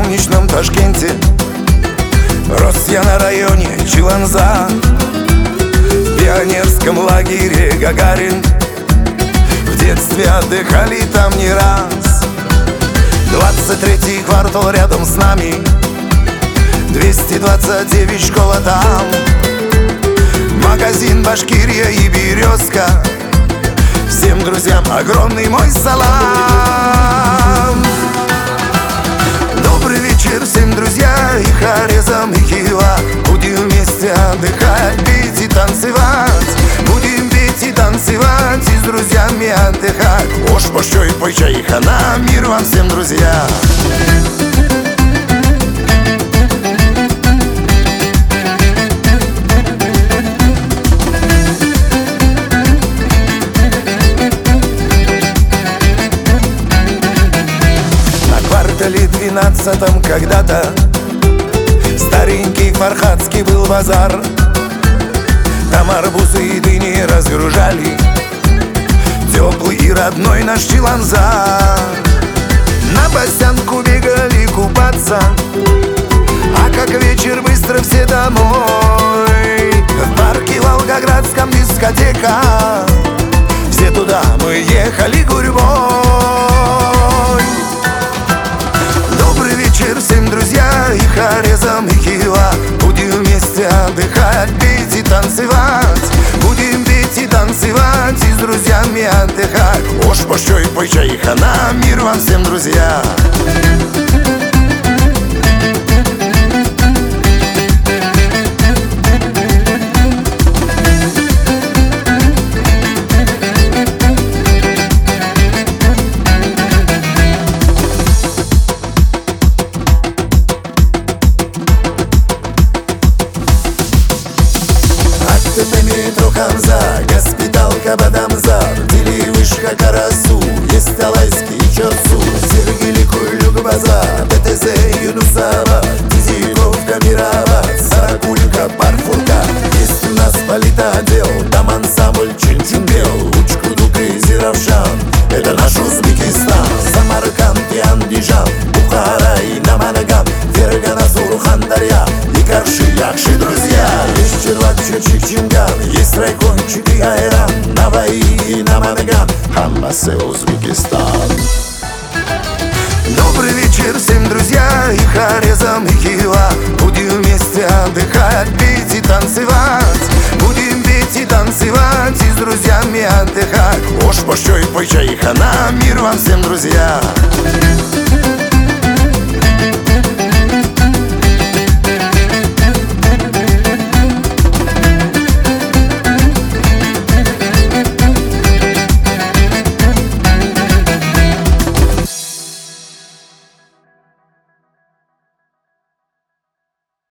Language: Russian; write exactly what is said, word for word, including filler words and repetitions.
солнечном Ташкенте. Рос я на районе Чиланза, в пионерском лагере Гагарин. В детстве отдыхали там не раз. Двадцать третий квартал рядом с нами, двести двадцать девять школа там. Магазин Башкирия и Березка, всем друзьям огромный мой салам. Добрый вечер всем, друзья, и Хорезм, и Хива. Будем вместе отдыхать, петь и танцевать. Будем петь и танцевать, и с друзьями отдыхать. Ош, пощой, пой, чай, хана, мир вам всем, друзья. двенадцатом когда-то старенький Фархадский был базар. Там арбузы и дыни разгружали, теплый и родной наш Чиланза. На Басянку бегали купаться, а как вечер быстро все домой. В парке Волгоградском дискотека, все туда мы ехали гурьбой. Всем, друзья, и Хорезм, и Хива. Будем вместе отдыхать, петь и танцевать. Будем петь и танцевать, и с друзьями отдыхать. Ош, пощой, пой, чай, хана, мир вам всем, друзья. Метро Хамза, госпиталка Бадамзар, Дили вышка Карасу, есть Алайский Чорсу, Сергели Кулюк Базар, ДТЗ Юнусава, Тизиковка Мирава, Саракулька Парфурка. Есть у нас политотдел, там ансамбль Чин-Чин-Бел, Учкудук и Зиравшан, это наш Узбекистан. Самарканд и Андижан, Бухара и Наманган, Фергана, Сурхан, Дарья и Карши, Якши, друзья. Есть Черлак, Чучик, Чинган, есть Райкончик и Айран, Наваи и Наманган, Хамбасе, Узбекистан. Добрый вечер всем, друзья, и Хорезм, и Хива. Будем вместе отдыхать, петь и танцевать. Будем петь и танцевать, и с друзьями отдыхать. Ош, пощой, пой, чай, хана, мир вам всем, друзья.